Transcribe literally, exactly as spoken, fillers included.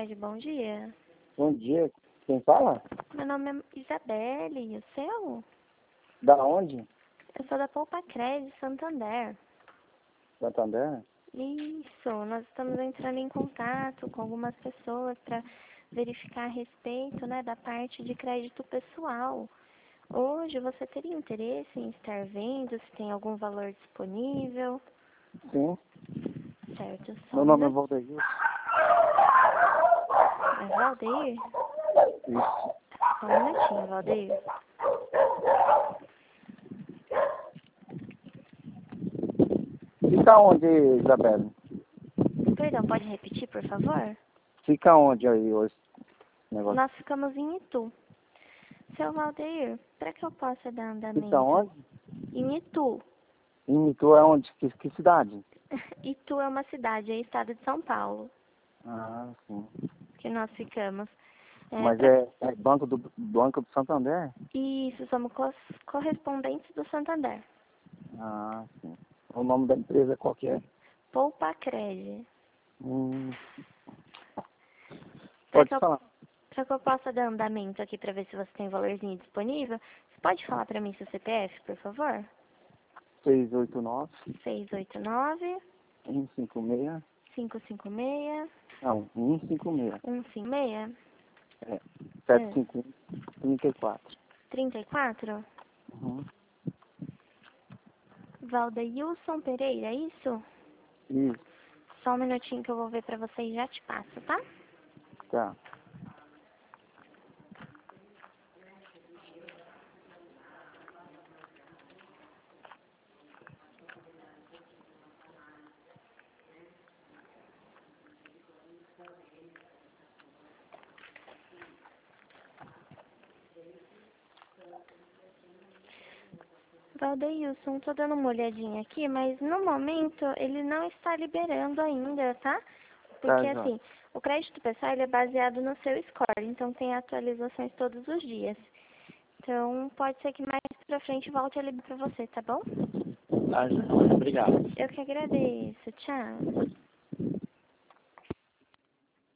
Cred, bom dia. Bom dia. Quem fala? Meu nome é Isabelle, e o seu? Da onde? Eu sou da Poupa Cred, Santander. Santander? Isso, nós estamos entrando em contato com algumas pessoas para verificar a respeito, né, da parte de crédito pessoal. Hoje você teria interesse em estar vendo se tem algum valor disponível? Sim. Certo, só Meu um nome é minuto. Valdeir. É Valdeir? Isso. Só um minutinho, Valdeir. Fica onde, Isabelle? Perdão, pode repetir, por favor? Fica onde aí hoje? Negócio. Nós ficamos em Itu. Seu Valdeir, para que eu possa dar Fica andamento? onde? Em Itu. Em Itu é onde? Que, que cidade? Itu é uma cidade, é estado de São Paulo, Ah, sim. que nós ficamos. É, Mas pra... é, é Banco do Banco do Santander? Isso, somos cos- correspondentes do Santander. Ah, sim. O nome da empresa qual que é? Poupa Cred. Hum, Para pode que, eu... falar. pra que eu possa dar andamento aqui para ver se você tem valorzinho disponível, você pode falar para mim seu C P F, por favor? seis oito nove, seis oito nove, um cinco seis. cinco cinco seis, Não, um cinco seis. um cinco seis, É. é, sete cinco um, trinta e quatro. trinta e quatro. Uhum. Valdeilson Pereira, é isso? Isso, Só um minutinho que eu vou ver pra você e já te passo, tá? tá. Valdeilson, tô dando uma olhadinha aqui, mas no momento ele não está liberando ainda, tá? Tá, Porque já. assim, o crédito pessoal ele é baseado no seu score, então tem atualizações todos os dias. Então pode ser que mais pra frente volte a liberar pra você, tá bom? Tá, já. Obrigado. Eu que agradeço, tchau.